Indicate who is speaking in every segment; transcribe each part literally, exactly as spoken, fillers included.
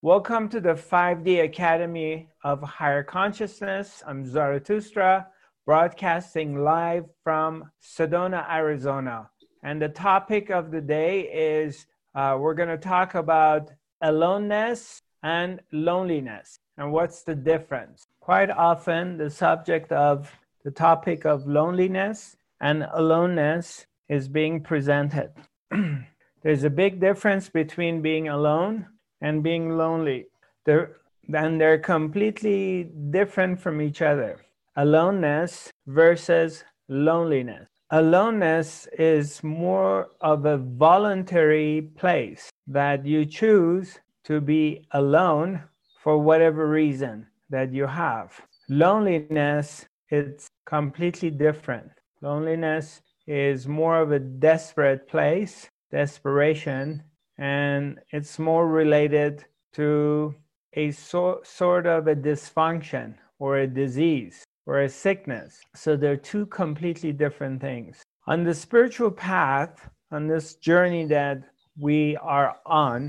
Speaker 1: Welcome to the five D Academy of Higher Consciousness. I'm Zarathustra, broadcasting live from Sedona, Arizona. And the topic of the day is uh, we're going to talk about aloneness and loneliness and what's the difference. Quite often, the subject of the topic of loneliness and aloneness is being presented. There's a big difference between being alone and being lonely. They're, and they're completely different from each other. Aloneness versus loneliness. Aloneness is more of a voluntary place that you choose to be alone for whatever reason that you have. Loneliness, it's completely different. Loneliness is more of a desperate place, desperation, and it's more related to a so, sort of a dysfunction or a disease or a sickness. So they're two completely different things. On the spiritual path, on this journey that we are on,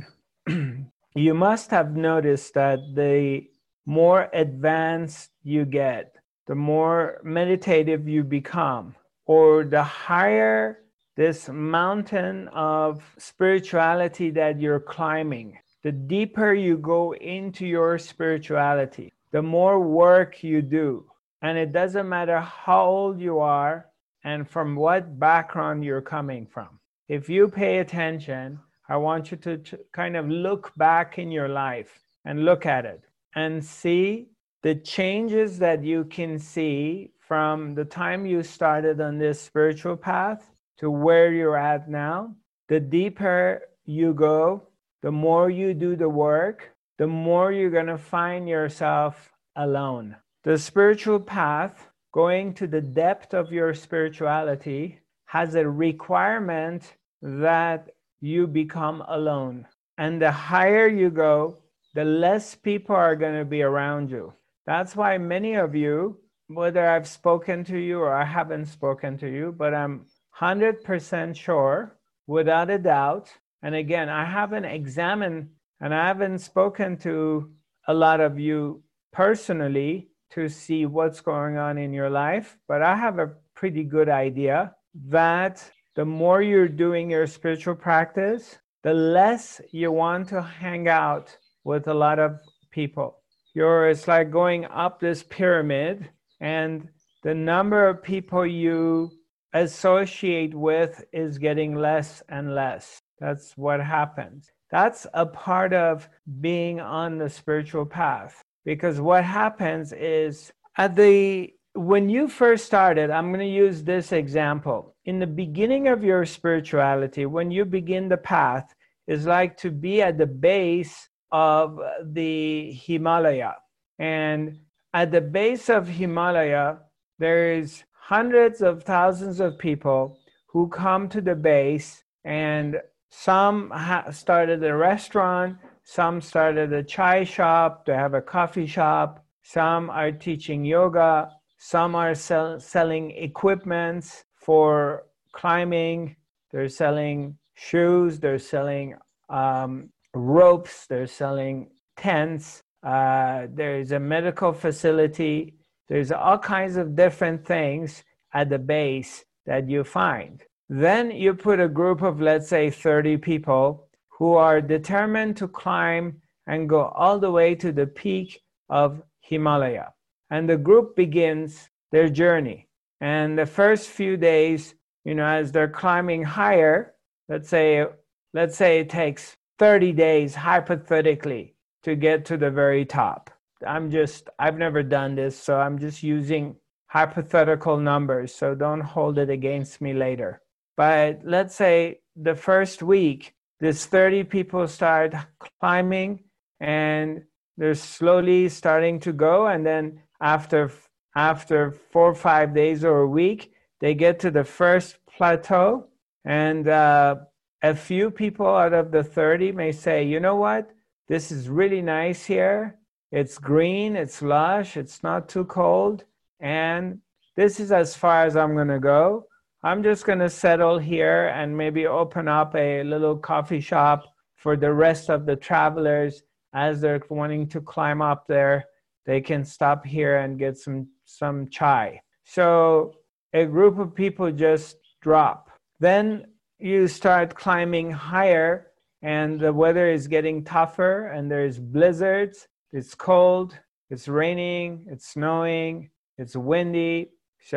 Speaker 1: you must have noticed that the more advanced you get, the more meditative you become, or the higher this mountain of spirituality that you're climbing, the deeper you go into your spirituality, the more work you do. And it doesn't matter how old you are and from what background you're coming from. If you pay attention, I want you to kind of look back in your life and look at it and see the changes that you can see from the time you started on this spiritual path to where you're at now. The deeper you go, the more you do the work, the more you're going to find yourself alone. The spiritual path, going to the depth of your spirituality, has a requirement that you become alone. And the higher you go, the less people are going to be around you. That's why many of you, whether I've spoken to you or I haven't spoken to you, but I'm one hundred percent sure, without a doubt, and again, I haven't examined and I haven't spoken to a lot of you personally to see what's going on in your life, but I have a pretty good idea that the more you're doing your spiritual practice, the less you want to hang out with a lot of people. You're, it's like going up this pyramid, and the number of people you associate with is getting less and less. That's what happens. That's a part of being on the spiritual path. Because what happens is, at the when you first started, I'm going to use this example. In the beginning of your spirituality, when you begin the path, is like to be at the base of the Himalaya. And at the base of Himalaya, there's hundreds of thousands of people who come to the base, and some ha- started a restaurant, some started a chai shop, they have a coffee shop, some are teaching yoga, some are sell- selling equipments for climbing, they're selling shoes, they're selling um, ropes, they're selling tents, uh, there's a medical facility, there's all kinds of different things at the base that you find. Then you put a group of, let's say, thirty people who are determined to climb and go all the way to the peak of Himalaya. And the group begins their journey. And the first few days, you know, as they're climbing higher, let's say, let's say it takes thirty days, hypothetically, to get to the very top. I'm just, I've never done this, so I'm just using hypothetical numbers, so don't hold it against me later. But let's say the first week, this thirty people start climbing and they're slowly starting to go. And then after, after four or five days or a week, they get to the first plateau. And uh, a few people out of the thirty may say, you know what? This is really nice here. It's green, it's lush, it's not too cold. And this is as far as I'm going to go. I'm just going to settle here and maybe open up a little coffee shop for the rest of the travelers as they're wanting to climb up there, they can stop here and get some, some chai. So a group of people just drop. Then you start climbing higher, and the weather is getting tougher, and there's blizzards, it's cold, it's raining, it's snowing, it's windy.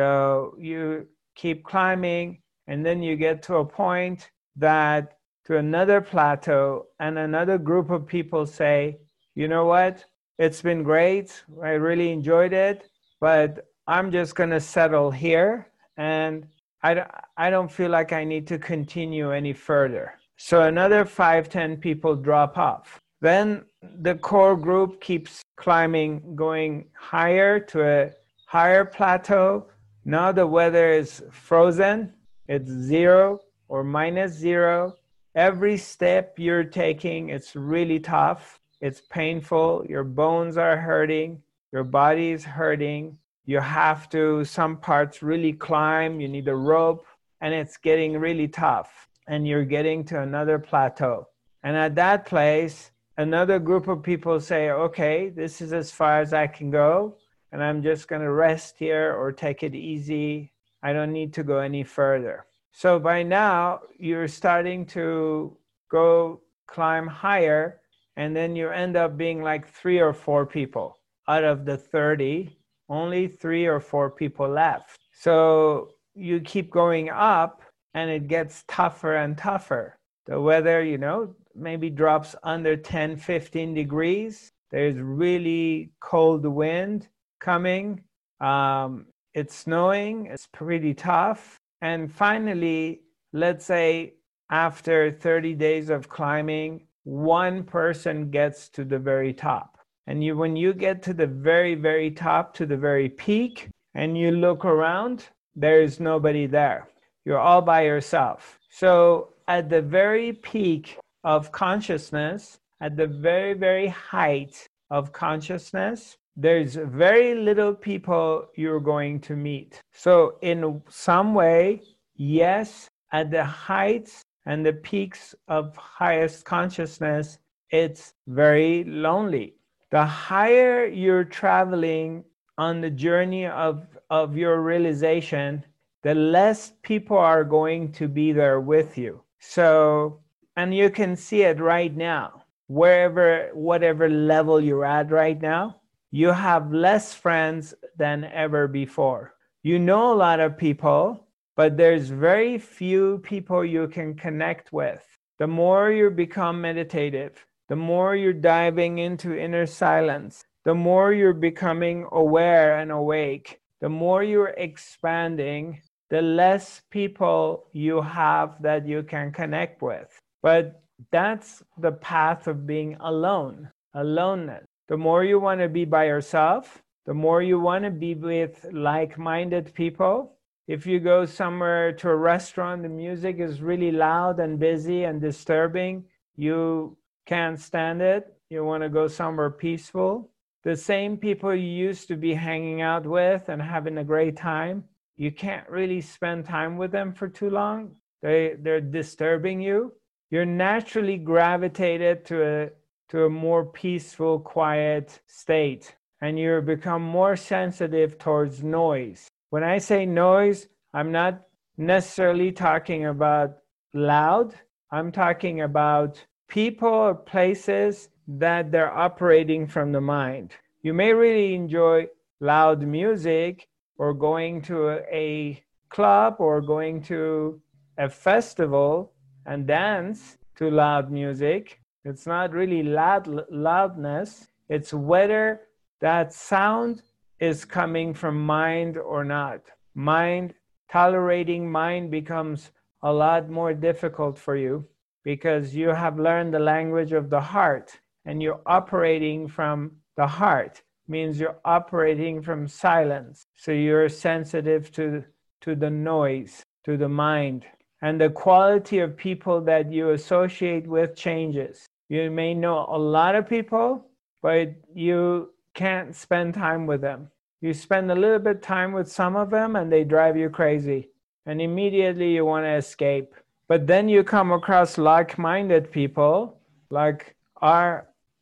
Speaker 1: So you keep climbing, and then you get to a point that to another plateau, and another group of people say, you know what, it's been great, I really enjoyed it, but I'm just going to settle here, and I, I don't feel like I need to continue any further. So another five, ten people drop off. Then the core group keeps climbing, going higher to a higher plateau. Now the weather is frozen. It's zero or minus zero. Every step you're taking, it's really tough. It's painful. Your bones are hurting. Your body is hurting. You have to, some parts really climb. You need a rope, and it's getting really tough. And you're getting to another plateau. And at that place, another group of people say, okay, this is as far as I can go, and I'm just going to rest here or take it easy. I don't need to go any further. So by now, you're starting to go climb higher, and then you end up being like three or four people. Out of the thirty, only three or four people left. So you keep going up, and it gets tougher and tougher. The weather, you know, maybe drops under ten, fifteen degrees. There's really cold wind coming. Um, it's snowing. It's pretty tough. And finally, let's say after thirty days of climbing, one person gets to the very top. And you, when you get to the very, very top, to the very peak, and you look around, there is nobody there. You're all by yourself. So at the very peak of consciousness, at the very, very height of consciousness, there's very little people you're going to meet. So in some way, yes, at the heights and the peaks of highest consciousness, it's very lonely. The higher you're traveling on the journey of, of your realization, the less people are going to be there with you. So, and you can see it right now, wherever, whatever level you're at right now, you have less friends than ever before. You know a lot of people, but there's very few people you can connect with. The more you become meditative, the more you're diving into inner silence, the more you're becoming aware and awake, the more you're expanding, the less people you have that you can connect with. But that's the path of being alone, aloneness. The more you want to be by yourself, the more you want to be with like-minded people. If you go somewhere to a restaurant, the music is really loud and busy and disturbing, you can't stand it. You want to go somewhere peaceful. The same people you used to be hanging out with and having a great time, you can't really spend time with them for too long. They, they're disturbing you. You're naturally gravitated to a, to a more peaceful, quiet state. And you become more sensitive towards noise. When I say noise, I'm not necessarily talking about loud. I'm talking about people or places that they're operating from the mind. You may really enjoy loud music, or going to a, a club, or going to a festival and dance to loud music. It's not really loud, loudness. It's whether that sound is coming from mind or not. Mind, tolerating mind becomes a lot more difficult for you because you have learned the language of the heart, and you're operating from the heart. Means you're operating from silence. So you're sensitive to, to the noise, to the mind. And the quality of people that you associate with changes. You may know a lot of people, but you can't spend time with them. You spend a little bit time with some of them and they drive you crazy. And immediately you want to escape. But then you come across like-minded people, like our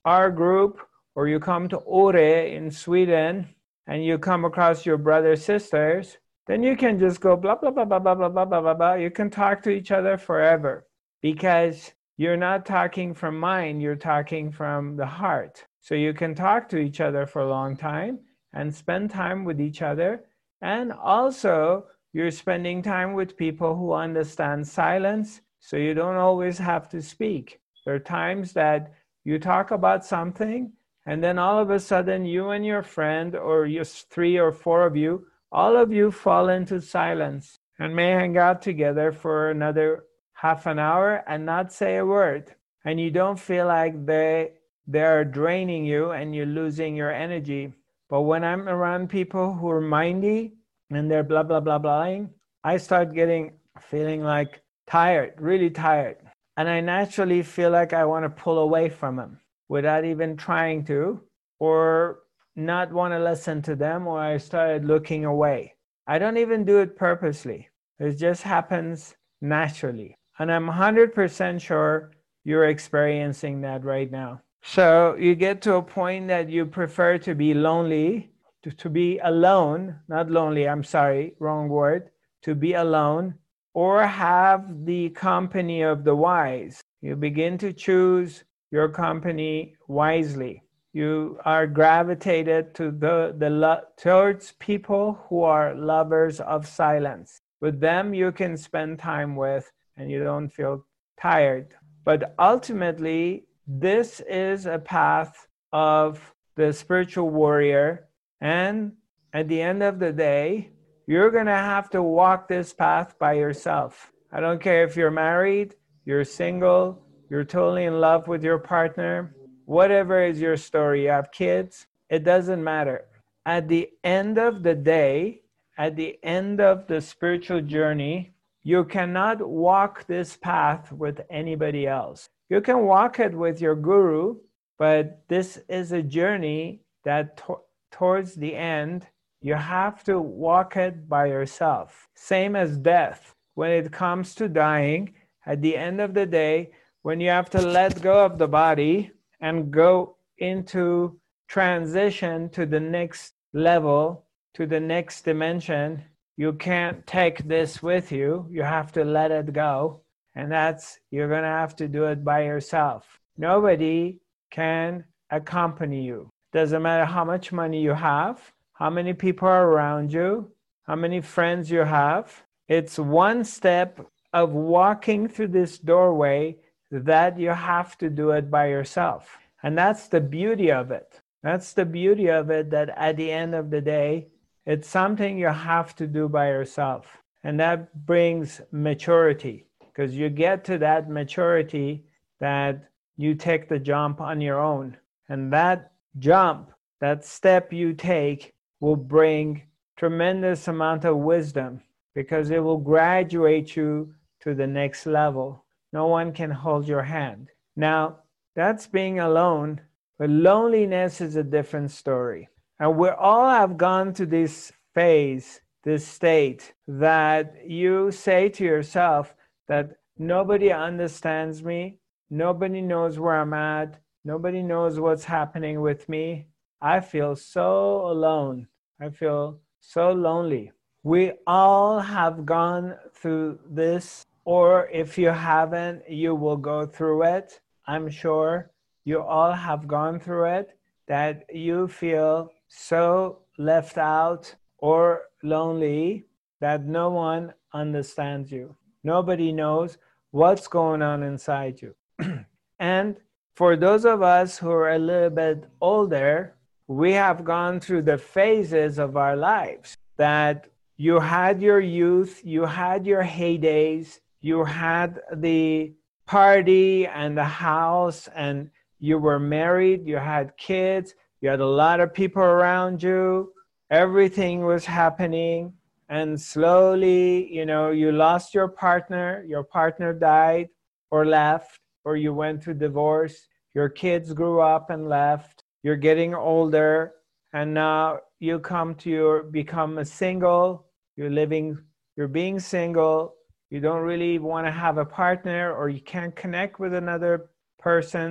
Speaker 1: our group, or you come to Ore in Sweden, and you come across your brothers, sisters, then you can just go blah, blah, blah, blah, blah, blah, blah, blah, blah, blah. You can talk to each other forever because you're not talking from mind, you're talking from the heart. So you can talk to each other for a long time and spend time with each other. And also, you're spending time with people who understand silence, so you don't always have to speak. There are times that you talk about something, and then all of a sudden, you and your friend, or just three or four of you, all of you fall into silence and may hang out together for another half an hour and not say a word. And you don't feel like they, they are draining you and you're losing your energy. But when I'm around people who are mindy and they're blah, blah, blah, blahing, I start getting, feeling like tired, really tired. And I naturally feel like I want to pull away from them without even trying to, or not want to listen to them, or I started looking away. I don't even do it purposely. It just happens naturally. And I'm one hundred percent sure you're experiencing that right now. So you get to a point that you prefer to be lonely, to, to be alone, not lonely, I'm sorry, wrong word, to be alone, or have the company of the wise. You begin to choose your company wisely. You are gravitated to the, the lo- towards people who are lovers of silence. With them you can spend time with and you don't feel tired. But ultimately, this is a path of the spiritual warrior, and at the end of the day, you're going to have to walk this path by yourself. I don't care if you're married, you're single, you're totally in love with your partner, whatever is your story, you have kids, it doesn't matter. At the end of the day, at the end of the spiritual journey, you cannot walk this path with anybody else. You can walk it with your guru, but this is a journey that to- towards the end, you have to walk it by yourself. Same as death. When it comes to dying, at the end of the day, when you have to let go of the body and go into transition to the next level, to the next dimension, you can't take this with you. You have to let it go. And that's, you're going to have to do it by yourself. Nobody can accompany you. Doesn't matter how much money you have, how many people are around you, how many friends you have. It's one step of walking through this doorway that you have to do it by yourself. And that's the beauty of it. That's the beauty of it, that at the end of the day, it's something you have to do by yourself. And that brings maturity, because you get to that maturity that you take the jump on your own. And that jump, that step you take, will bring tremendous amount of wisdom, because it will graduate you to the next level. No one can hold your hand. Now, that's being alone, but loneliness is a different story. And we all have gone to this phase, this state, that you say to yourself that nobody understands me, nobody knows where I'm at, nobody knows what's happening with me. I feel so alone. I feel so lonely. We all have gone through this, or if you haven't, you will go through it. I'm sure you all have gone through it, that you feel so left out or lonely that no one understands you. Nobody knows what's going on inside you. And for those of us who are a little bit older, we have gone through the phases of our lives that you had your youth, you had your heydays, you had the party and the house, and you were married, you had kids, you had a lot of people around you, everything was happening, and slowly, you know, you lost your partner, your partner died or left, or you went through divorce, your kids grew up and left, you're getting older, and now you come to your, become a single, you're living, you're being single, you don't really want to have a partner, or you can't connect with another person,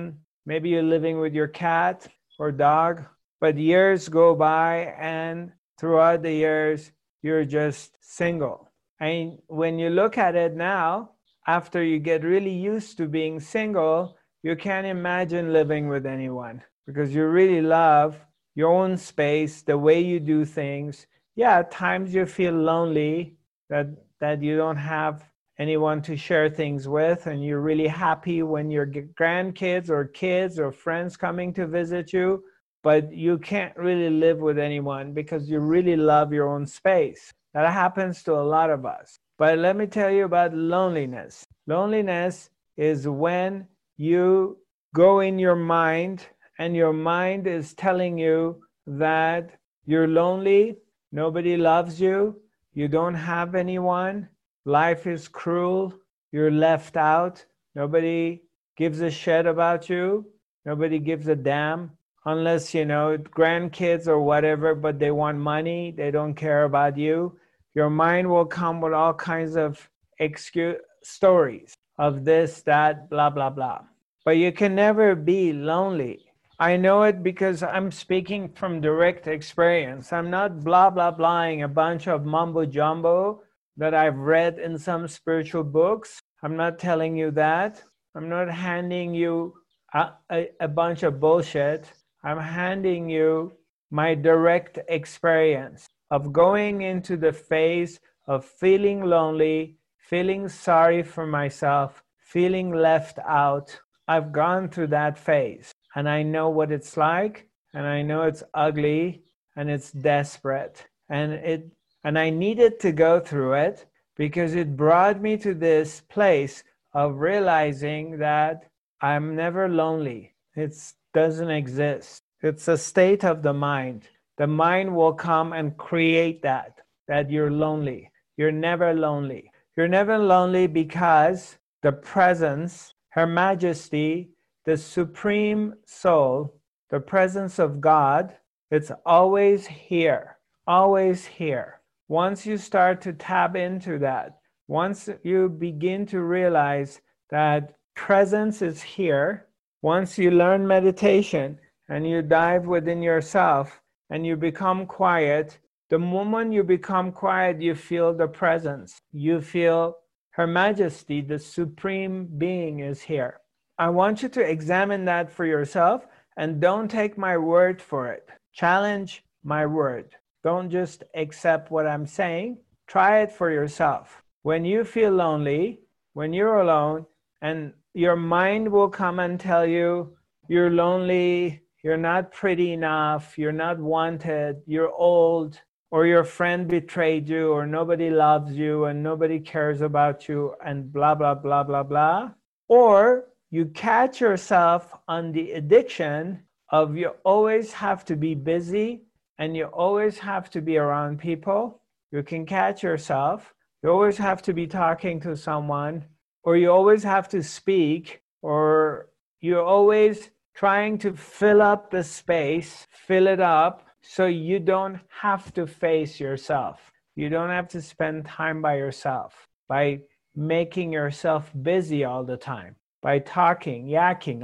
Speaker 1: Maybe you're living with your cat or dog, but years go by and throughout the years, you're just single. And when you look at it now, after you get really used to being single, you can't imagine living with anyone because you really love your own space, the way you do things. Yeah, at times you feel lonely that, that you don't have anyone to share things with, and you're really happy when your grandkids or kids or friends coming to visit you, but you can't really live with anyone because you really love your own space. That happens to a lot of us. But let me tell you about loneliness. Loneliness is when you go in your mind and your mind is telling you that you're lonely, nobody loves you, you don't have anyone, life is cruel, you're left out, nobody gives a shit about you, nobody gives a damn, unless, you know, grandkids or whatever, but they want money, they don't care about you. Your mind will come with all kinds of excuse stories of this, that, blah, blah, blah. But you can never be lonely. I know it because I'm speaking from direct experience. I'm not blah, blah, blahing a bunch of mumbo jumbo that I've read in some spiritual books. I'm not telling you that. I'm not handing you a, a, a bunch of bullshit. I'm handing you my direct experience of going into the phase of feeling lonely, feeling sorry for myself, feeling left out. I've gone through that phase and I know what it's like, and I know it's ugly and it's desperate, and it and I needed to go through it because it brought me to this place of realizing that I'm never lonely. It doesn't exist. It's a state of the mind. The mind will come and create that, that you're lonely. You're never lonely. You're never lonely because the presence, Her Majesty, the Supreme Soul, the presence of God, it's always here, always here. Once you start to tap into that, once you begin to realize that presence is here, once you learn meditation and you dive within yourself and you become quiet, the moment you become quiet, you feel the presence. You feel Her Majesty, the Supreme Being, is here. I want you to examine that for yourself and don't take my word for it. Challenge my word. Don't just accept what I'm saying. Try it for yourself. When you feel lonely, when you're alone, and your mind will come and tell you, you're lonely, you're not pretty enough, you're not wanted, you're old, or your friend betrayed you, or nobody loves you, and nobody cares about you, and blah, blah, blah, blah, blah. Or you catch yourself on the addiction of you always have to be busy, and you always have to be around people. You can catch yourself. You always have to be talking to someone, or you always have to speak, or you're always trying to fill up the space, fill it up, so you don't have to face yourself. You don't have to spend time by yourself, by making yourself busy all the time, by talking, yakking,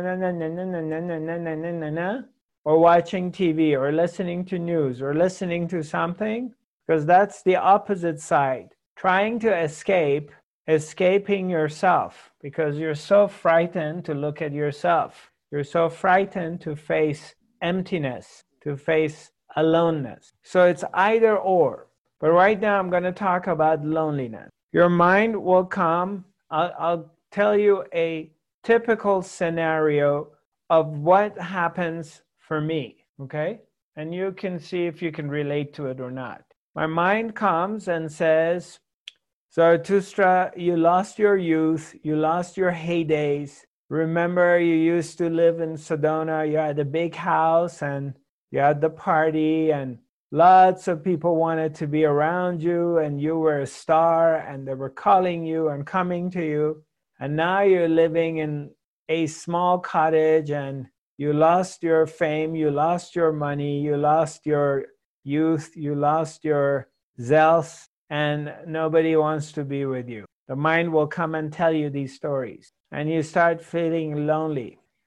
Speaker 1: or watching T V, or listening to news, or listening to something, because that's the opposite side. Trying to escape, escaping yourself, because you're so frightened to look at yourself. You're so frightened to face emptiness, to face aloneness. So it's either or. But right now I'm going to talk about loneliness. Your mind will come, I'll, I'll tell you a typical scenario of what happens for me, okay? And you can see if you can relate to it or not. My mind comes and says, Zarathustra, you lost your youth, you lost your heydays. Remember, you used to live in Sedona, you had a big house and you had the party and lots of people wanted to be around you and you were a star and they were calling you and coming to you. And now you're living in a small cottage and you lost your fame, you lost your money, you lost your youth, you lost your zealth, and nobody wants to be with you. The mind will come and tell you these stories and you start feeling lonely.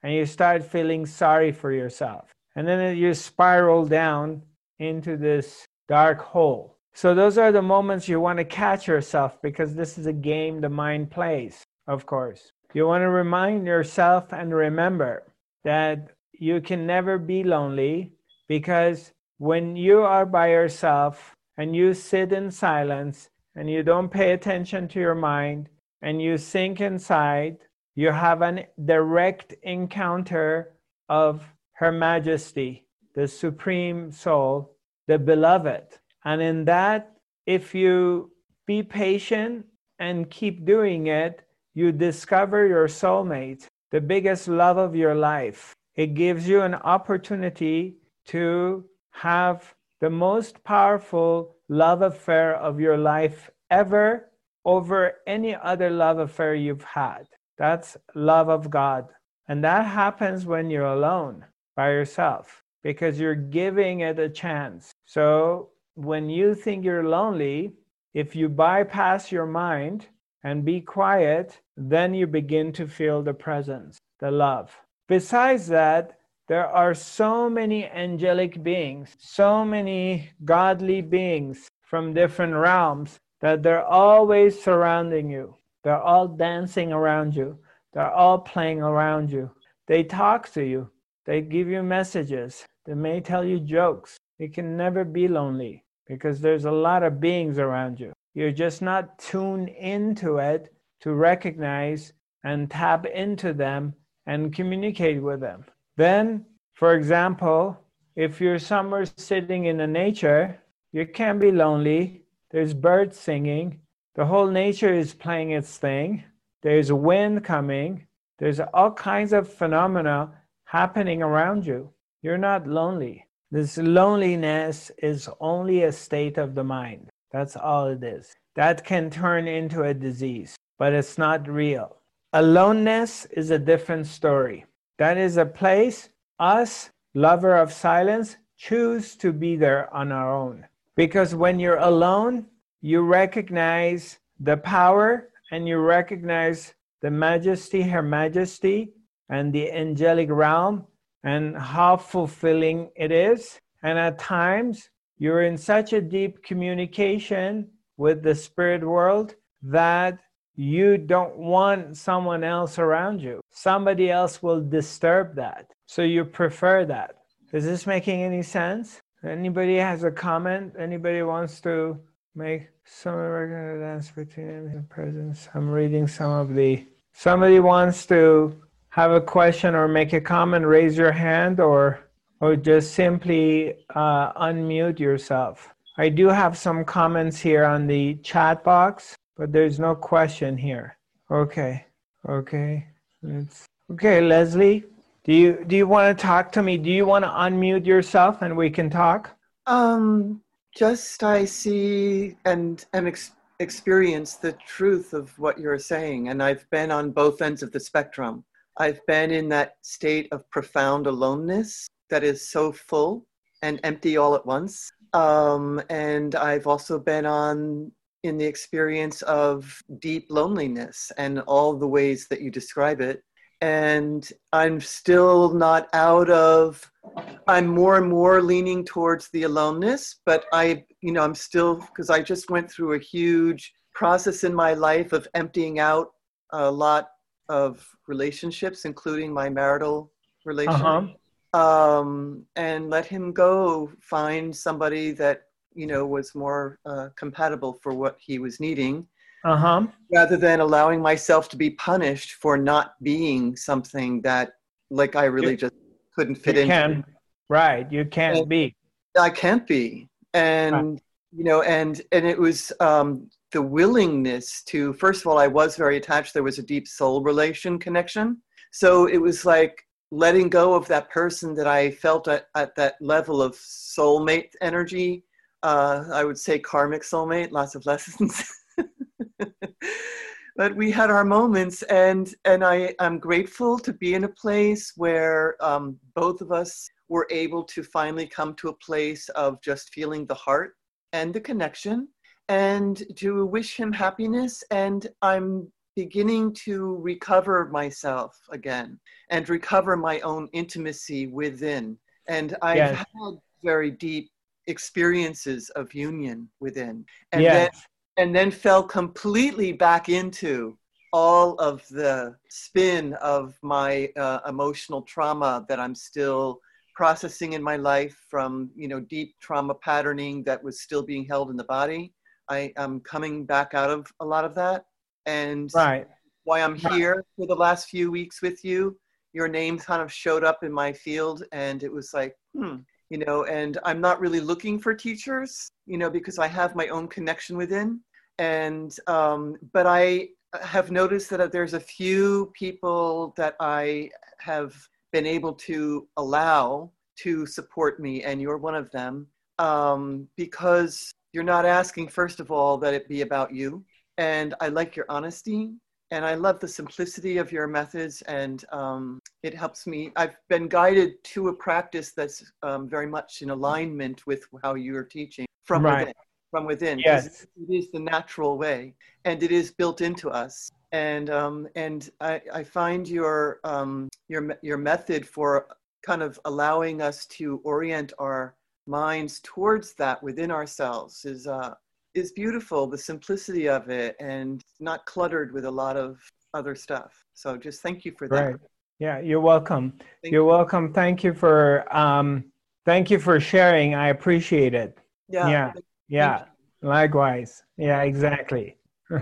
Speaker 1: and you start feeling sorry for yourself. And then you spiral down into this dark hole. So those are the moments you want to catch yourself, because this is a game the mind plays, of course. You want to remind yourself and remember that you can never be lonely, because when you are by yourself and you sit in silence and you don't pay attention to your mind and you sink inside, you have a direct encounter of Her Majesty, the Supreme Soul, the Beloved. And in that, if you be patient and keep doing it, you discover your soulmate, the biggest love of your life. It gives you an opportunity to have the most powerful love affair of your life ever over any other love affair you've had. That's love of God. And that happens when you're alone by yourself, because you're giving it a chance. So when you think you're lonely, if you bypass your mind and be quiet, then you begin to feel the presence, the love. Besides that, there are so many angelic beings, so many godly beings from different realms, that they're always surrounding you. They're all dancing around you. They're all playing around you. They talk to you. They give you messages. They may tell you jokes. You can never be lonely, because there's a lot of beings around you. You're just not tuned into it to recognize and tap into them and communicate with them. Then, for example, if you're somewhere sitting in the nature, you can't be lonely. There's birds singing. The whole nature is playing its thing. There's wind coming. There's all kinds of phenomena happening around you. You're not lonely. This loneliness is only a state of the mind. That's all it is. That can turn into a disease, but it's not real. Aloneness is a different story. That is a place us, lover of silence, choose to be there on our own. Because when you're alone, you recognize the power and you recognize the majesty, Her Majesty, and the angelic realm, and how fulfilling it is. And at times, you're in such a deep communication with the spirit world that you don't want someone else around you. Somebody else will disturb that. So you prefer that. Is this making any sense? Anybody has a comment? Anybody wants to make some regular dance between the presence? I'm reading some of the... Somebody wants to have a question or make a comment, raise your hand, or or just simply uh, unmute yourself. I do have some comments here on the chat box, but there's no question here. Okay, okay. It's, okay, Leslie, do you do you want to talk to me? Do you want to unmute yourself and we can talk?
Speaker 2: Um, just I see and and ex- experience the truth of what you're saying, and I've been on both ends of the spectrum. I've been in that state of profound aloneness that is so full and empty all at once. Um, and I've also been on in the experience of deep loneliness and all the ways that you describe it. And I'm still not out of, I'm more and more leaning towards the aloneness, but I, you know, I'm still, because I just went through a huge process in my life of emptying out a lot of relationships, including my marital relationship.
Speaker 1: Uh-huh.
Speaker 2: Um, and let him go find somebody that, you know, was more uh, compatible for what he was needing.
Speaker 1: Uh-huh.
Speaker 2: Rather than allowing myself to be punished for not being something that, like, I really
Speaker 1: you,
Speaker 2: just couldn't fit
Speaker 1: you
Speaker 2: into.
Speaker 1: Can, right, you can't
Speaker 2: and
Speaker 1: be.
Speaker 2: I can't be. And, right. you know, and, and it was um, the willingness to, first of all, I was very attached. There was a deep soul relation connection. So it was like letting go of that person that I felt at, at that level of soulmate energy. Uh, I would say karmic soulmate, lots of lessons. But we had our moments, and and I am grateful to be in a place where um, both of us were able to finally come to a place of just feeling the heart and the connection, and to wish him happiness. And I'm beginning to recover myself again and recover my own intimacy within. And I've
Speaker 1: Yes.
Speaker 2: had very deep experiences of union within, and
Speaker 1: Yes.
Speaker 2: then and then fell completely back into all of the spin of my uh, emotional trauma that I'm still processing in my life from, you know, deep trauma patterning that was still being held in the body. I am coming back out of a lot of that. And
Speaker 1: Right.
Speaker 2: why I'm
Speaker 1: Right.
Speaker 2: here for the last few weeks with you, your name kind of showed up in my field, and it was like, hmm, you know, and I'm not really looking for teachers, you know, because I have my own connection within. And, um, but I have noticed that there's a few people that I have been able to allow to support me, and you're one of them, um, because you're not asking, first of all, that it be about you. And I like your honesty, and I love the simplicity of your methods, and um, it helps me. I've been guided to a practice that's um, very much in alignment with how you're teaching from
Speaker 1: Right.
Speaker 2: within, from within, because
Speaker 1: Yes.
Speaker 2: it is the natural way, and it is built into us. And um, and I, I find your um, your your method for kind of allowing us to orient our minds towards that within ourselves is uh, is beautiful. The simplicity of it, and not cluttered with a lot of other stuff. So just thank you for that.
Speaker 1: Right. Yeah, you're welcome.
Speaker 2: Thank
Speaker 1: You're
Speaker 2: you.
Speaker 1: welcome. Thank you for um thank you for sharing. I appreciate it.
Speaker 2: Yeah.
Speaker 1: Yeah.
Speaker 2: Thank
Speaker 1: Yeah. Likewise. Yeah, exactly.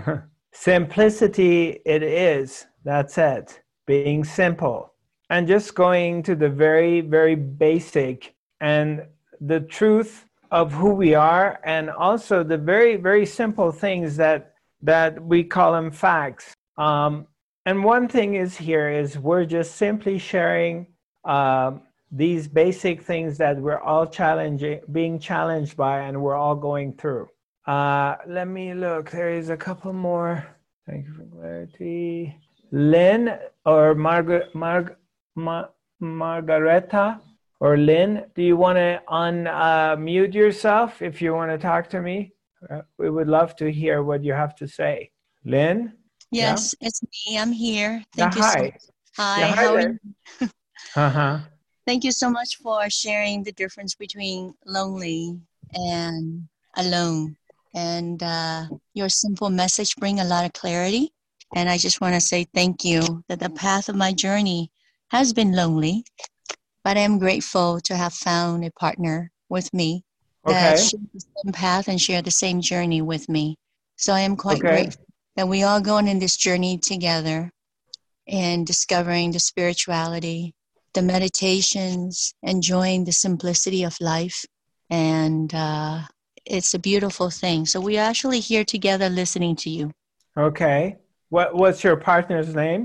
Speaker 1: Simplicity it is. That's it. Being simple. And just going to the very, very basic and the truth of who we are, and also the very, very simple things that that we call them facts. Um, and one thing is here is we're just simply sharing uh, these basic things that we're all challenging, being challenged by, and we're all going through. Uh, let me look. There is a couple more. Thank you for clarity. Lynn or Margaret, Marg, Mar, Margareta or Lynn, do you want to unmute yourself if you want to talk to me? Uh, we would love to hear what you have to say. Lynn?
Speaker 3: Yes, yeah? It's me. I'm here.
Speaker 1: Yeah,
Speaker 3: Thank you
Speaker 1: hi.
Speaker 3: so much. Hi,
Speaker 1: yeah, hi
Speaker 3: how
Speaker 1: there.
Speaker 3: are you?
Speaker 1: Uh-huh.
Speaker 3: Thank you so much for sharing the difference between lonely and alone. And uh, your simple message bring a lot of clarity. And I just want to say thank you that the path of my journey has been lonely, but I am grateful to have found a partner with me that
Speaker 1: Okay.
Speaker 3: shares the same path and share the same journey with me. So I am quite
Speaker 1: Okay.
Speaker 3: grateful that we all going in this journey together and discovering the spirituality, the meditations, enjoying the simplicity of life. And uh, it's a beautiful thing. So we're actually here together listening to you.
Speaker 1: Okay. What What's your partner's name?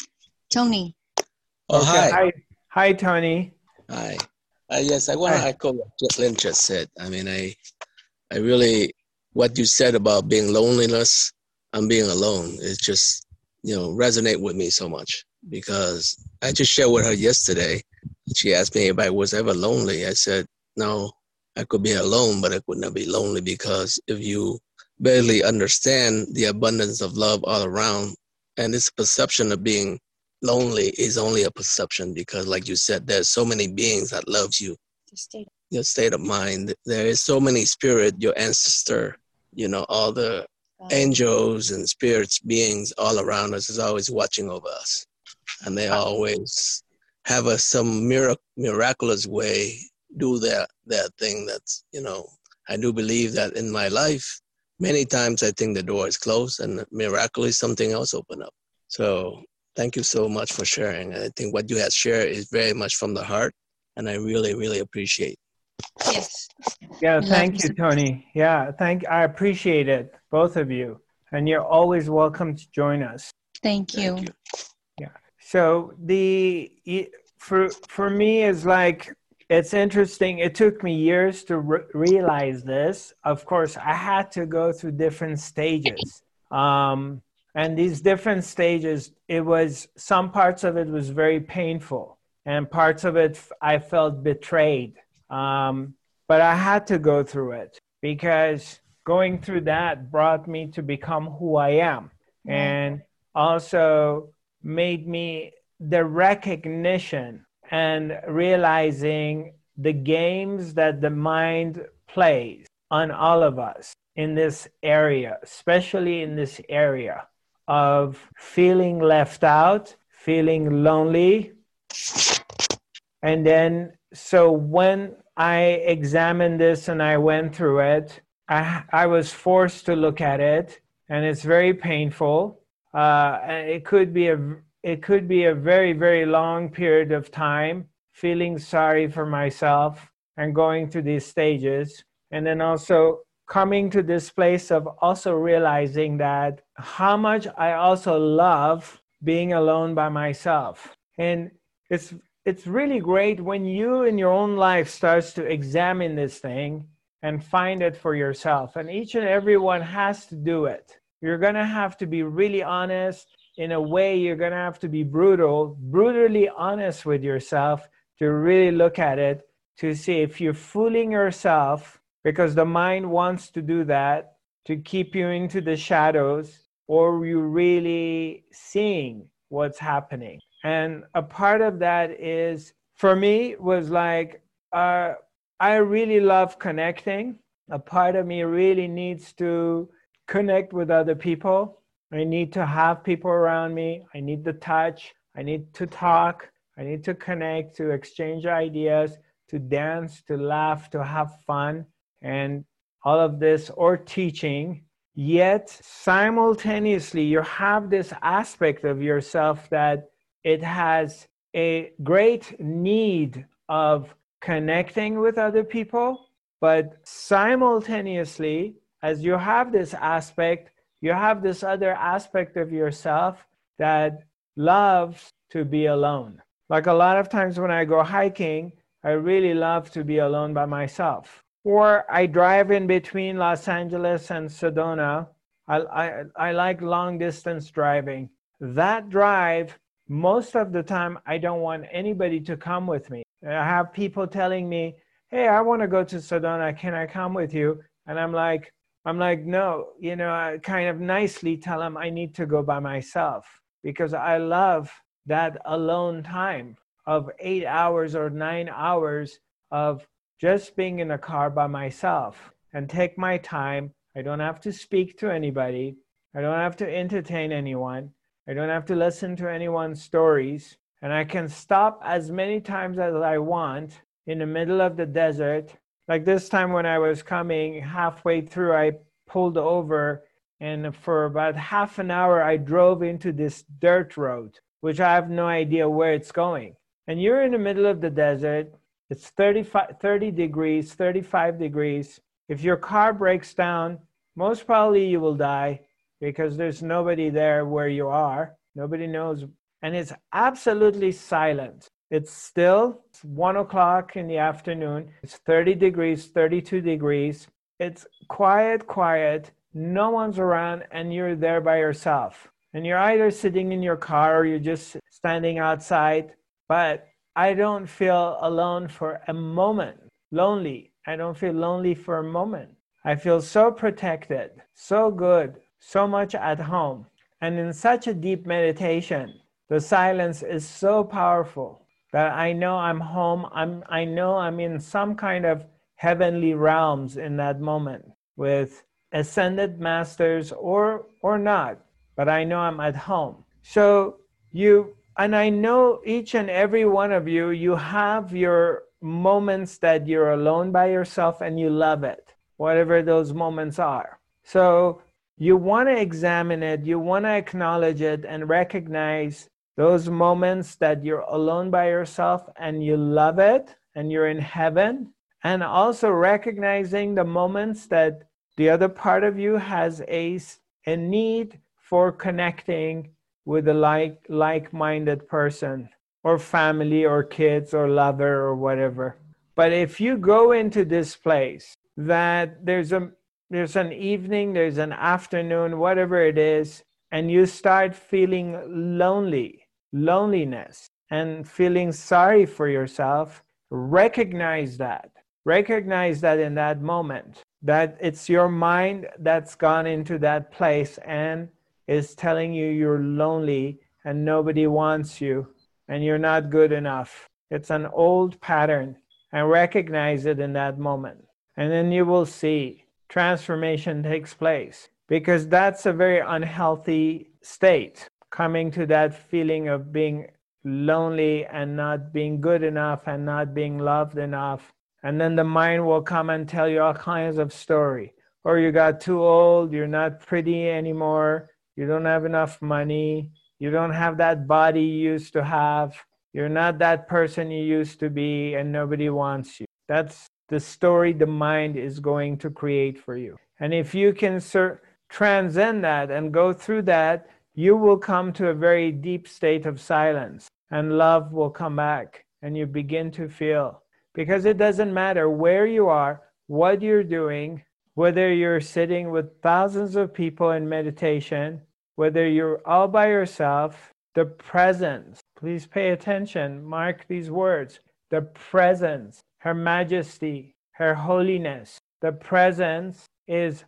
Speaker 3: Tony.
Speaker 4: Oh,
Speaker 1: okay.
Speaker 4: hi.
Speaker 1: Hi. Hi, Tony.
Speaker 4: Hi. Uh, yes, I want to
Speaker 1: Hi.
Speaker 4: echo what Lynn just said. I mean, I, I really, what you said about being loneliness and being alone is just, you know, resonate with me so much, because I just shared with her yesterday. She asked me if I was ever lonely. I said, no, I could be alone, but I could not be lonely, because if you barely understand the abundance of love all around, and this perception of being lonely is only a perception, because like you said, there's so many beings that loves you.
Speaker 3: State.
Speaker 4: Your state of mind. There is so many spirit, your ancestor, you know, all the angels and spirits, beings all around us is always watching over us. And they always have us some mirac- miraculous way do that, that thing that's, you know, I do believe that in my life, many times I think the door is closed and miraculously something else open up. So thank you so much for sharing. I think what you have shared is very much from the heart, and I really, really appreciate it.
Speaker 3: Yes.
Speaker 1: Yeah,
Speaker 3: We
Speaker 1: thank you, Tony. Yeah, thank. I appreciate it, both of you, and you're always welcome to join us.
Speaker 3: Thank you.
Speaker 4: Thank you.
Speaker 1: Yeah. So the for for me is like, it's interesting. It took me years to re- realize this. Of course, I had to go through different stages. Um, and these different stages, it was, some parts of it was very painful, and parts of it I felt betrayed. Um, but I had to go through it, because going through that brought me to become who I am.
Speaker 3: Right.
Speaker 1: And also made me the recognition and realizing the games that the mind plays on all of us in this area, especially in this area of feeling left out, feeling lonely. And then, so when I examined this and I went through it, I, I was forced to look at it, and it's very painful. Uh, and it could be a it could be a very, very long period of time feeling sorry for myself and going through these stages, and then also coming to this place of also realizing that how much I also love being alone by myself. And it's it's really great when you in your own life starts to examine this thing and find it for yourself. And each and every one has to do it. You're going to have to be really honest. In a way, you're going to have to be brutal, brutally honest with yourself to really look at it, to see if you're fooling yourself, because the mind wants to do that, to keep you into the shadows, or you really seeing what's happening. And a part of that is, for me, was like, uh, I really love connecting. A part of me really needs to connect with other people. I need to have people around me. I need the touch. I need to talk. I need to connect, to exchange ideas, to dance, to laugh, to have fun, and all of this, or teaching. Yet simultaneously, you have this aspect of yourself that it has a great need of connecting with other people, but simultaneously, as you have this aspect, you have this other aspect of yourself that loves to be alone. Like a lot of times when I go hiking, I really love to be alone by myself. Or I drive in between Los Angeles and Sedona. I, I, I like long distance driving. That drive, most of the time, I don't want anybody to come with me. I have people telling me, hey, I want to go to Sedona. Can I come with you? And I'm like, I'm like, no, you know, I kind of nicely tell them I need to go by myself, because I love that alone time of eight hours or nine hours of just being in a car by myself and take my time. I don't have to speak to anybody. I don't have to entertain anyone. I don't have to listen to anyone's stories. And I can stop as many times as I want in the middle of the desert. Like this time when I was coming halfway through, I pulled over, and for about half an hour, I drove into this dirt road, which I have no idea where it's going. And you're in the middle of the desert. It's thirty-five, thirty degrees, thirty-five degrees. If your car breaks down, most probably you will die, because there's nobody there where you are. Nobody knows. And it's absolutely silent. It's still it's one o'clock in the afternoon. It's thirty degrees, thirty-two degrees. It's quiet, quiet. No one's around, and you're there by yourself. And you're either sitting in your car or you're just standing outside. But I don't feel alone for a moment. Lonely. I don't feel lonely for a moment. I feel so protected, so good, so much at home. And in such a deep meditation, the silence is so powerful that I know I'm home. I'm, I know I'm in some kind of heavenly realms in that moment with ascended masters or, or not, but I know I'm at home. So you, and I know each and every one of you, you have your moments that you're alone by yourself and you love it, whatever those moments are. So you want to examine it, you want to acknowledge it and recognize those moments that you're alone by yourself and you love it and you're in heaven, and also recognizing the moments that the other part of you has a, a need for connecting with a like, like-minded person or family or kids or lover or whatever. But if you go into this place that there's a there's an evening, there's an afternoon, whatever it is, and you start feeling lonely, loneliness, and feeling sorry for yourself, recognize that. Recognize that in that moment, that it's your mind that's gone into that place, and is telling you you're lonely and nobody wants you and you're not good enough. It's an old pattern, and recognize it in that moment. And then you will see transformation takes place, because that's a very unhealthy state, coming to that feeling of being lonely and not being good enough and not being loved enough. And then the mind will come and tell you all kinds of story. Or you got too old, you're not pretty anymore, you don't have enough money, you don't have that body you used to have, you're not that person you used to be, and nobody wants you. That's the story the mind is going to create for you. And if you can sur- transcend that and go through that, you will come to a very deep state of silence, and love will come back, and you begin to feel. Because it doesn't matter where you are, what you're doing, whether you're sitting with thousands of people in meditation, whether you're all by yourself, the presence, please pay attention, mark these words, the presence, Her Majesty, Her Holiness, the presence is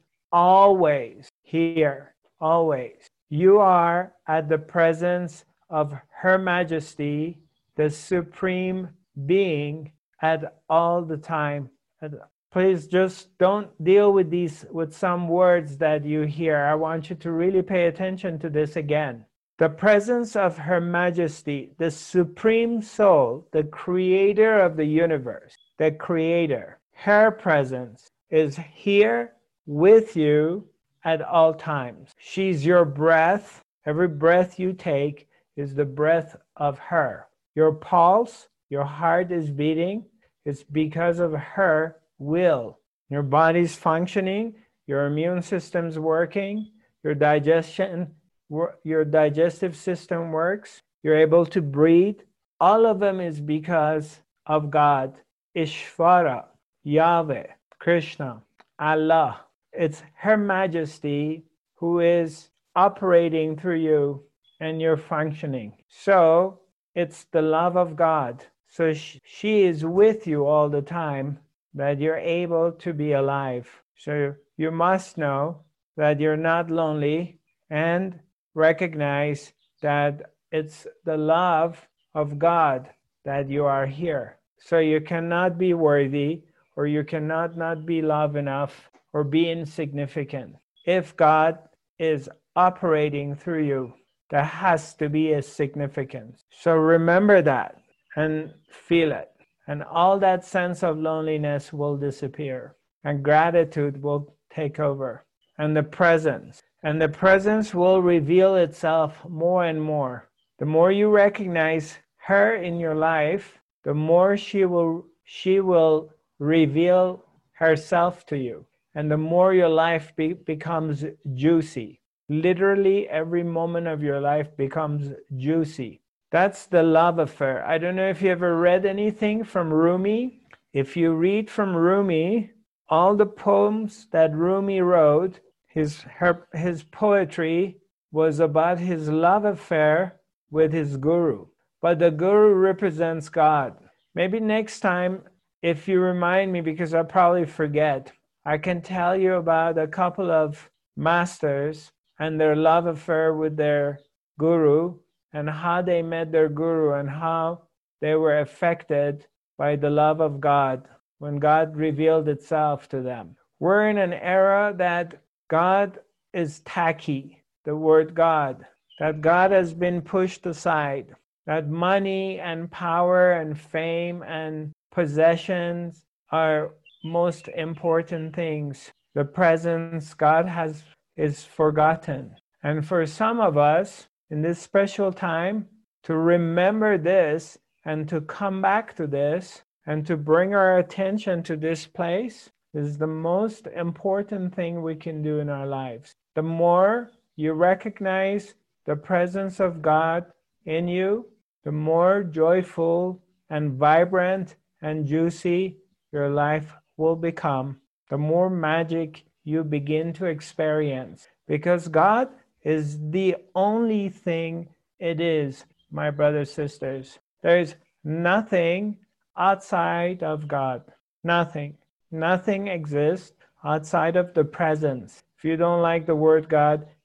Speaker 1: always here, always. You are at the presence of Her Majesty, the Supreme Being, at all the time. Please just don't deal with these, with some words that you hear. I want you to really pay attention to this again. The presence of Her Majesty, the Supreme Soul, the Creator of the universe, the Creator, her presence is here with you at all times. She's your breath. Every breath you take is the breath of her. Your pulse, your heart is beating. It's because of her will. Your body's functioning, your immune system's working, your digestion, your digestive system works, you're able to breathe. All of them is because of God, Ishvara, Yahweh, Krishna, Allah. It's Her Majesty who is operating through you, and you're functioning. So it's the love of God. So she, she is with you all the time, that you're able to be alive. So you must know that you're not lonely, and recognize that it's the love of God that you are here. So you cannot be worthy, or you cannot not be loved enough, or be insignificant. If God is operating through you, there has to be a significance. So remember that and feel it. And all that sense of loneliness will disappear, and gratitude will take over, and the presence. And the presence will reveal itself more and more. The more you recognize her in your life, the more she will, she will reveal herself to you. And the more your life be, becomes juicy. Literally every moment of your life becomes juicy. That's the love affair. I don't know if you ever read anything from Rumi. If you read from Rumi, all the poems that Rumi wrote, his, her, his poetry was about his love affair with his guru. But the guru represents God. Maybe next time, if you remind me, because I'll probably forget, I can tell you about a couple of masters and their love affair with their guru, and how they met their guru, and how they were affected by the love of God when God revealed itself to them. We're in an era that God is tacky, the word God, that God has been pushed aside, that money and power and fame and possessions are most important things. The presence God has is forgotten. And for some of us, in this special time, to remember this and to come back to this and to bring our attention to this place is the most important thing we can do in our lives. The more you recognize the presence of God in you, the more joyful and vibrant and juicy your life will become, the more magic you begin to experience. Because God is the only thing it is, my brothers, sisters. There is nothing outside of God. Nothing. Nothing exists outside of the presence. If you don't like the word God,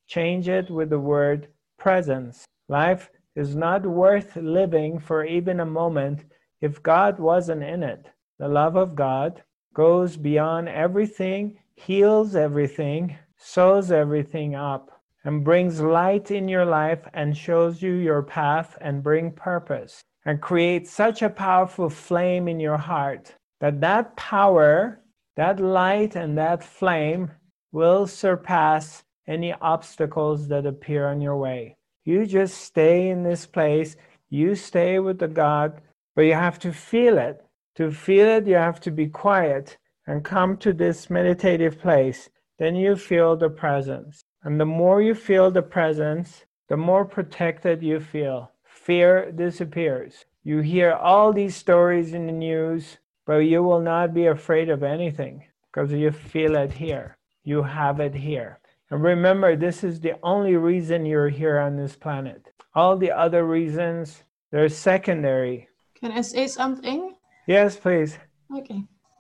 Speaker 1: Change it with the word presence. Life is not worth living for even a moment if God wasn't in it. The love of God goes beyond everything, heals everything, sews everything up, and brings light in your life and shows you your path and bring purpose and creates such a powerful flame in your heart that that power, that light and that flame will surpass any obstacles that appear on your way. You just stay in this place, you stay with the God, but you have to feel it. To feel it, you have to be quiet and come to this meditative place. Then you feel the presence. And the more you feel the presence, the more protected you feel. Fear disappears. You hear all these stories in the news, but you will not be afraid of anything because you feel it here. You have it here. And remember, this is the only reason you're here on this planet. All the other reasons, they're secondary.
Speaker 5: Can I say something?
Speaker 1: Yes, please.
Speaker 5: Okay.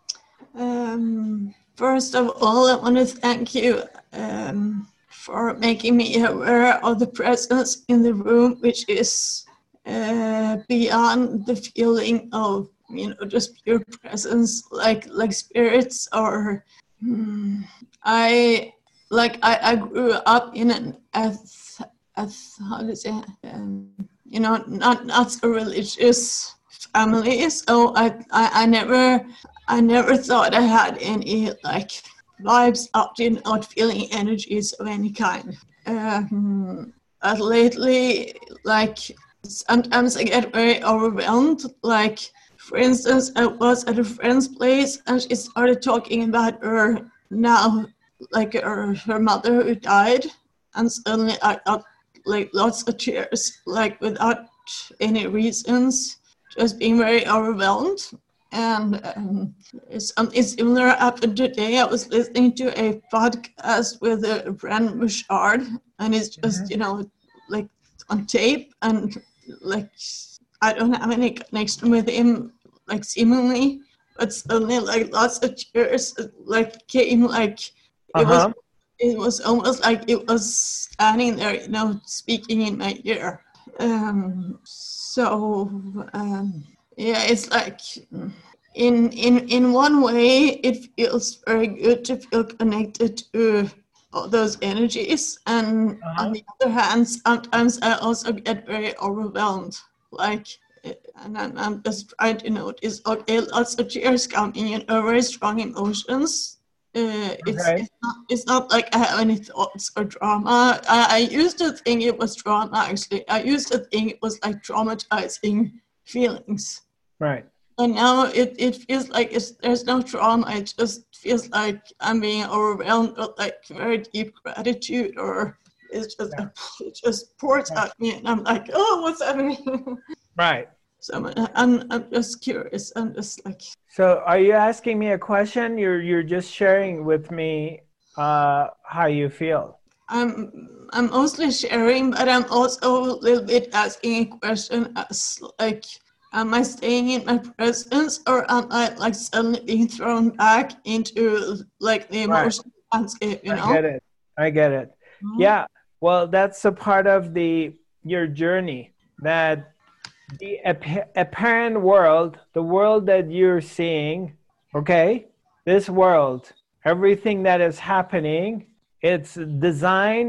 Speaker 5: Um, first of all, I want to thank you um, for making me aware of the presence in the room, which is uh, beyond the feeling of, you know, just pure presence, like like spirits. Or hmm, I like I, I grew up in an as as how to say um, you know not not so religious family, so I, I I never I never thought I had any like vibes up to not feeling energies of any kind. Um, but lately, like sometimes I get very overwhelmed. Like, for instance, I was at a friend's place and she started talking about her now, like her, her mother who died, and suddenly I got like lots of tears, like without any reasons, just being very overwhelmed. And um, something similar happened today. I was listening to a podcast with a Brand Bouchard, and it's just, mm-hmm. you know, like on tape, and like I don't have any connection with him, like seemingly, but suddenly like lots of tears like came, like it uh-huh. was it was almost like it was standing there, you know, speaking in my ear. Um, so um, yeah, it's like in in in one way it feels very good to feel connected to all those energies, and uh-huh. on the other hand, sometimes I also get very overwhelmed, like, and I'm, I'm just trying to notice, okay, lots of tears coming, you know, very strong emotions. Uh, it's, okay. it's not it's not like I have any thoughts or drama. I, I used to think it was drama, actually. I used to think it was like traumatizing feelings.
Speaker 1: Right.
Speaker 5: And now it, it feels like it's, there's no trauma. It just feels like I'm being overwhelmed with like very deep gratitude, or it's just yeah. it just pours yeah. at me, and I'm like, oh, what's happening?
Speaker 1: Right.
Speaker 5: So I'm I'm just curious. I'm just like.
Speaker 1: So are you asking me a question? You're you're just sharing with me uh, how you feel.
Speaker 5: I'm I'm mostly sharing, but I'm also a little bit asking a question as like, am I staying in my presence, or am I like suddenly being thrown back into like the emotional right. landscape, you know?
Speaker 1: I get it. I get it. Mm-hmm. Yeah. Well, that's a part of the your journey, that the ap- apparent world, the world that you're seeing, okay? This world, everything that is happening, it's designed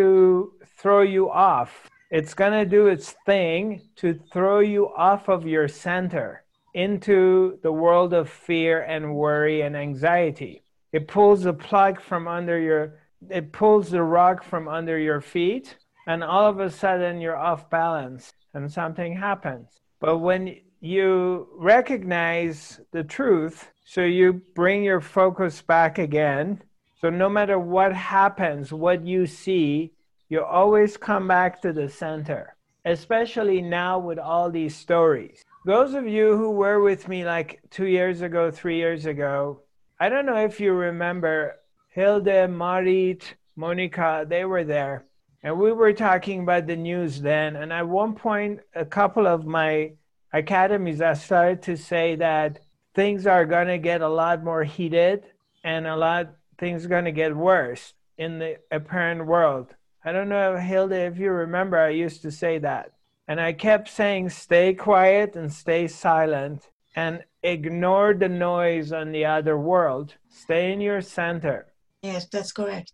Speaker 1: to throw you off. It's going to do its thing to throw you off of your center into the world of fear and worry and anxiety. It pulls the plug from under your, it pulls the rug from under your feet, and all of a sudden you're off balance and something happens. But when you recognize the truth, so you bring your focus back again, so no matter what happens, what you see, you always come back to the center, especially now with all these stories. Those of you who were with me like two years ago, three years ago, I don't know if you remember, Hilde, Marit, Monica, they were there. And we were talking about the news then. And at one point, a couple of my academies, I started to say that things are going to get a lot more heated, and a lot things are going to get worse in the apparent world. I don't know, Hilda, if you remember, I used to say that. And I kept saying, stay quiet and stay silent and ignore the noise on the other world. Stay in your center.
Speaker 5: Yes, that's correct.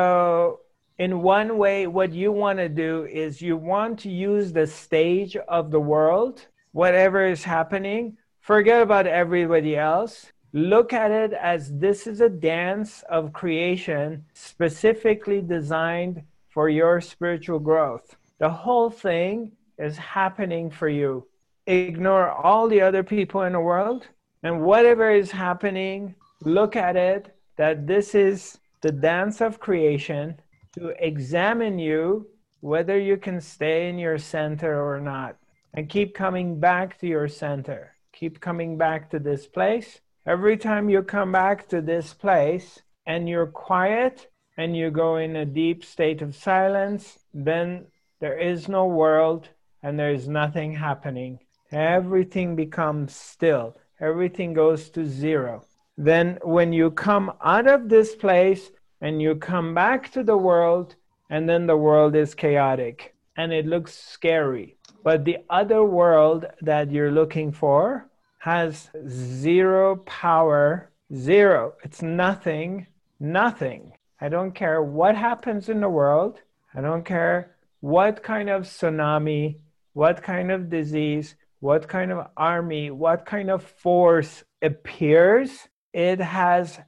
Speaker 1: So in one way, what you want to do is you want to use the stage of the world, whatever is happening, forget about everybody else. Look at it as this is a dance of creation specifically designed for your spiritual growth. The whole thing is happening for you. Ignore all the other people in the world, and whatever is happening, look at it that this is the dance of creation to examine you whether you can stay in your center or not. And keep coming back to your center. Keep coming back to this place. Every time you come back to this place and you're quiet and you go in a deep state of silence, then there is no world and there is nothing happening. Everything becomes still. Everything goes to zero. Then when you come out of this place and you come back to the world, and then the world is chaotic and it looks scary. But the other world that you're looking for has zero power, zero. It's nothing, nothing. I don't care what happens in the world. I don't care what kind of tsunami, what kind of disease, what kind of army, what kind of force appears. It has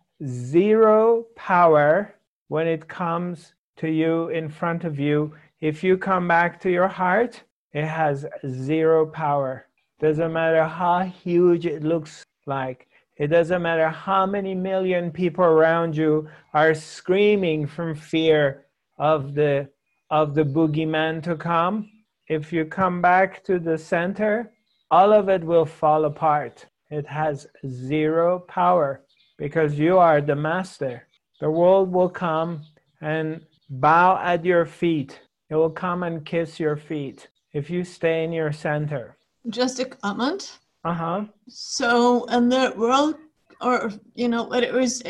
Speaker 1: zero power when it comes to you in front of you. If you come back to your heart, it has zero power. Doesn't matter how huge it looks like. It doesn't matter how many million people around you are screaming from fear of the of the boogeyman to come. If you come back to the center, all of it will fall apart. It has zero power because you are the master. The world will come and bow at your feet. It will come and kiss your feet if you stay in your center.
Speaker 5: Just a comment.
Speaker 1: Uh-huh.
Speaker 5: So in the world, or, you know, whatever is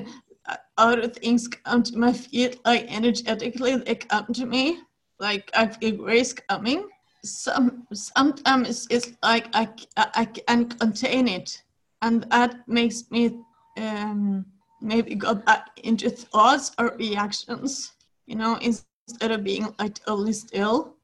Speaker 5: other things come to my feet, like energetically, they come to me. Like I feel grace coming. Some sometimes it's like I, I, I can contain it, and that makes me um, maybe go back into thoughts or reactions, you know, instead of being like totally still.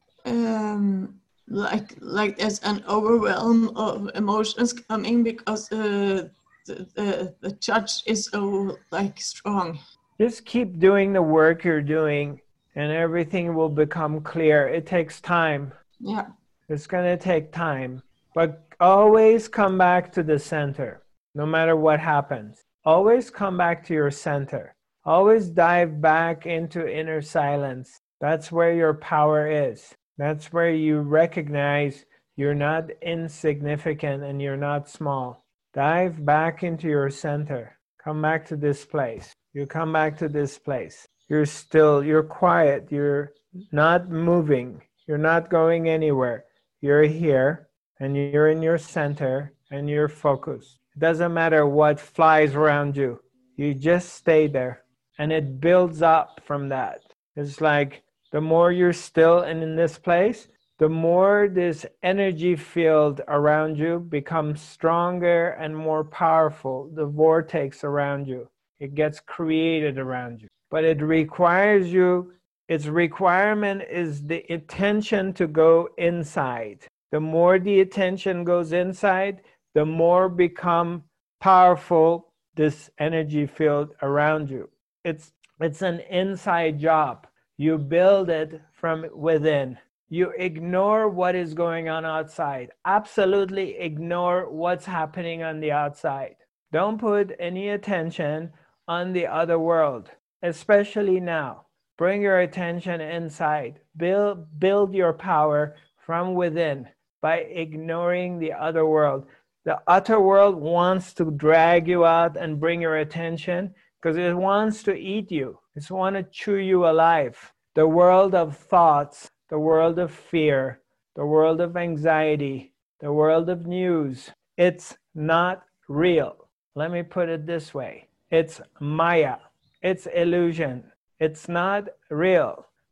Speaker 5: Um, like like there's an overwhelm of emotions coming because uh, the, the the judge is so like strong.
Speaker 1: Just keep doing the work you're doing, and everything will become clear. It takes time.
Speaker 5: Yeah.
Speaker 1: It's going to take time. But always come back to the center, no matter what happens. Always come back to your center. Always dive back into inner silence. That's where your power is. That's where you recognize you're not insignificant and you're not small. Dive back into your center. Come back to this place. You come back to this place. You're still, you're quiet. You're not moving. You're not going anywhere. You're here and you're in your center and you're focused. It doesn't matter what flies around you. You just stay there and it builds up from that. It's like the more you're still and in this place, the more this energy field around you becomes stronger and more powerful. The vortex around you, it gets created around you. But it requires you, its requirement is the attention to go inside. The more the attention goes inside, the more become powerful this energy field around you. It's, it's an inside job. You build it from within. You ignore what is going on outside. Absolutely ignore what's happening on the outside. Don't put any attention on the other world, especially now. Bring your attention inside. Build, build your power from within by ignoring the other world. The outer world wants to drag you out and bring your attention because it wants to eat you. It wants to chew you alive. The world of thoughts, the world of fear, the world of anxiety, the world of news, it's not real. Let me put it this way. It's Maya. It's illusion. It's not real.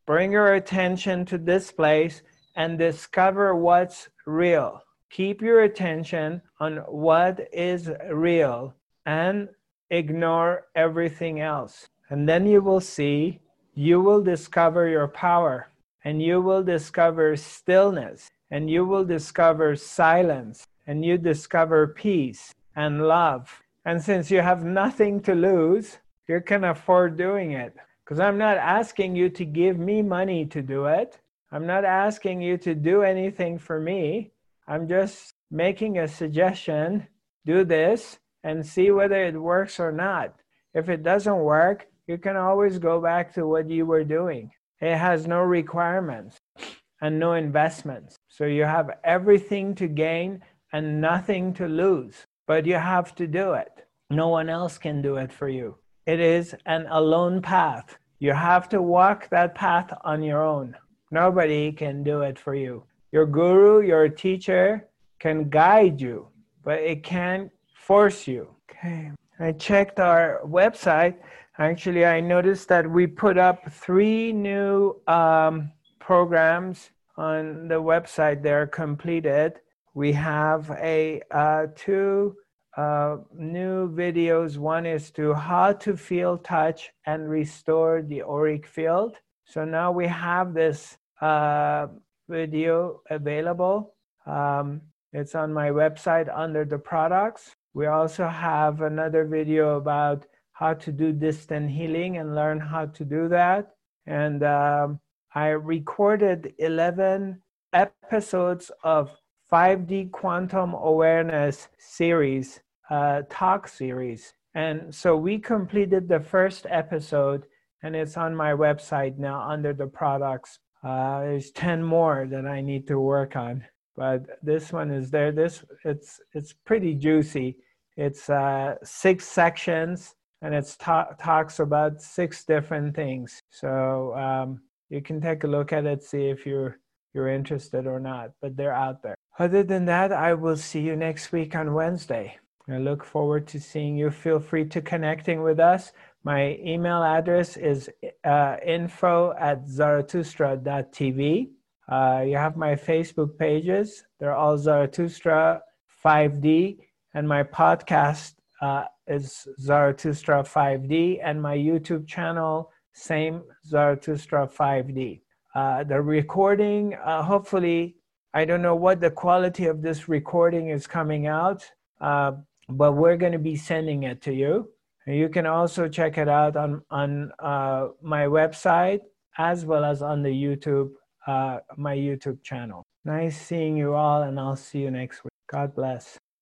Speaker 1: bring your attention to this place and discover what's real. Keep your attention on what is real and ignore everything else. And then you will see, you will discover your power, and you will discover stillness, and you will discover silence, and you discover peace and love. And since you have nothing to lose, you can afford doing it. Because I'm not asking you to give me money to do it. I'm not asking you to do anything for me. I'm just making a suggestion. Do this and see whether it works or not. If it doesn't work, you can always go back to what you were doing. It has no requirements and no investments. So you have everything to gain and nothing to lose. But you have to do it. No one else can do it for you. It is an alone path. You have to walk that path on your own. Nobody can do it for you. Your guru, your teacher can guide you, but it can't force you. Okay. I checked our website. Actually, I noticed that we put up three new um, programs on the website. They're completed. We have a uh, two uh, new videos. One is to how to feel touch and restore the auric field. So now we have this uh, video available. Um, it's on my website under the products. We also have another video about how to do distant healing and learn how to do that. And um, I recorded eleven episodes of five D Quantum Awareness series, uh, talk series. And so we completed the first episode, and it's on my website now under the products. Uh, there's ten more that I need to work on, but this one is there. This it's it's pretty juicy. It's uh, six sections, and it ta- talks about six different things. So um, you can take a look at it, see if you're you're interested or not. But they're out there. Other than that, I will see you next week on Wednesday. I look forward to seeing you. Feel free to connecting with us. My email address is uh, info at zarathustra dot t v. Uh, you have my Facebook pages. They're all Zarathustra five D. And my podcast uh, is Zarathustra five D. And my YouTube channel, same Zarathustra five D. Uh, the recording, uh, hopefully, I don't know what the quality of this recording is coming out, uh, but we're going to be sending it to you. You can also check it out on, on uh, my website as well as on the YouTube, uh, my YouTube channel. Nice seeing you all, and I'll see you next week. God bless.